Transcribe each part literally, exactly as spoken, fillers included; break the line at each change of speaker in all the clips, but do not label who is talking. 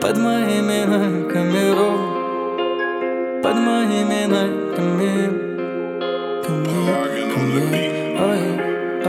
Под моими найками рок, под моими найками, ко мне, ко мне, ой,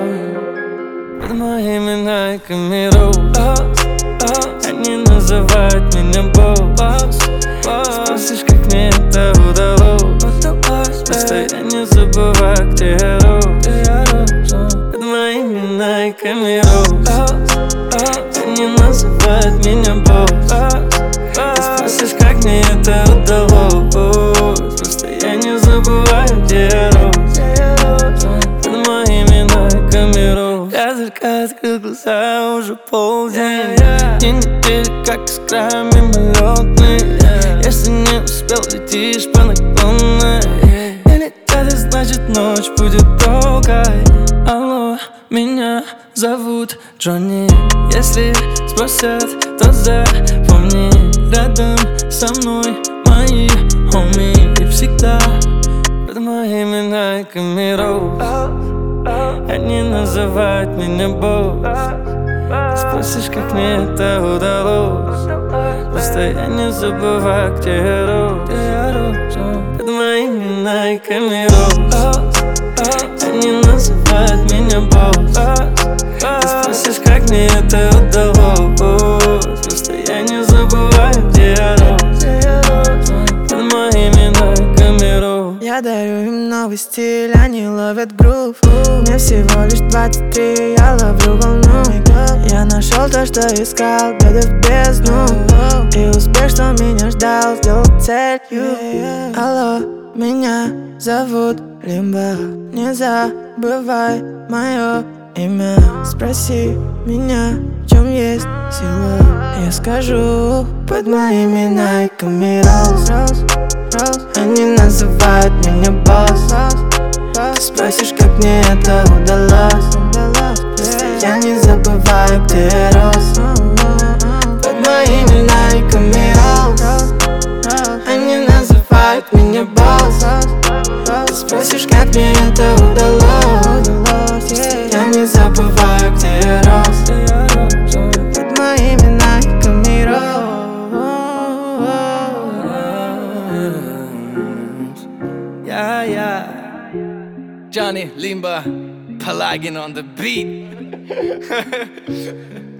ой. Под моими найками рок, они называют меня босс. Спросишь, как мне это удалось, просто я не забываю, где я рос. Под моими найками рок, они называют меня босс. Спросишь, как мне это удалось, просто я не забываю, где я рос. Под моими найками рос. Я только открыл глаза, уже полдень. День недели, как искра мимолетный. Если не успел, летишь по наклонной. Или это значит, ночь будет долгой. Алло, меня зовут Джонни. Если спросят, то запомни, рядом со мной мои хоми. И всегда под моими найками рос. Они называют меня босс. Спросишь, как мне это удалось, просто я не забываю, где я рос. Под моими найками рос. Они называют меня босс. Спросишь, как мне это удалось, просто я не забываю, где я рос. Под моими найками рос.
Я дарю им новый стиль, они ловят грув. Мне всего лишь двадцать три, я ловлю волну. Я нашел то, что искал, глядя в бездну. И успех, что меня ждал, сделал целью. Алло, меня зовут Лимба. Не забывай мое имя. Спроси меня, в чем есть сила. Я скажу, под моими найками рос. Они называют меня босс. Спросишь, как мне это удалось, я не забываю, где я рос. Под моими найками рос. Они называют меня босс. Спросишь, как мне это удалось, я не забываю, где я рос. Под моими найками рос.
Yeah, yeah. Johnny Limba, Pelagin on the beat.